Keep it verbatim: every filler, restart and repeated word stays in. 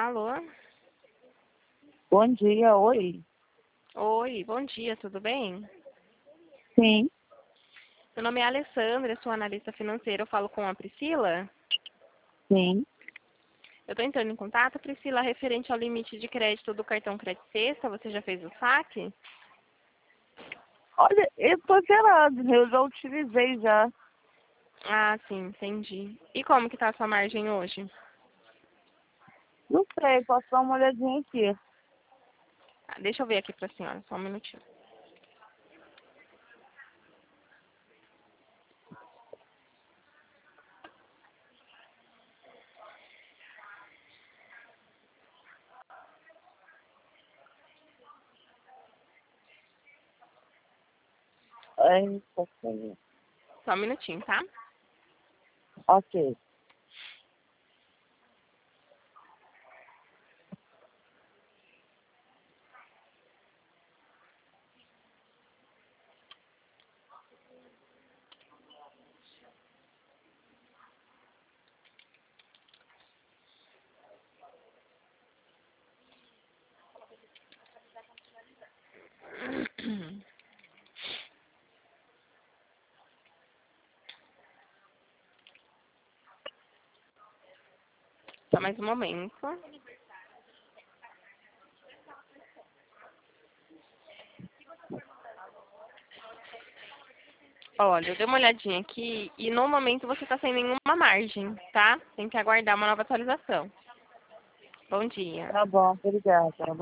Alô? Bom dia, oi. Oi, bom dia, tudo bem? Sim, Meu nome é Alessandra, sou analista financeira, eu falo com a Priscila. sim. Eu estou entrando em contato, Priscila, referente ao limite de crédito do cartão Crédito Sexta, você já fez o saque? Olha, eu tô zerado, eu já utilizei já. Ah, sim, entendi. E como que tá a sua margem hoje? Não sei, posso dar uma olhadinha aqui. Ah, deixa eu ver aqui para a senhora, só um minutinho. Ai, ok. Só um minutinho, tá? Ok. Só mais um momento. Olha, eu dei uma olhadinha aqui e no momento você está sem nenhuma margem, tá? Tem que aguardar uma nova atualização. Bom dia. Tá bom, obrigada.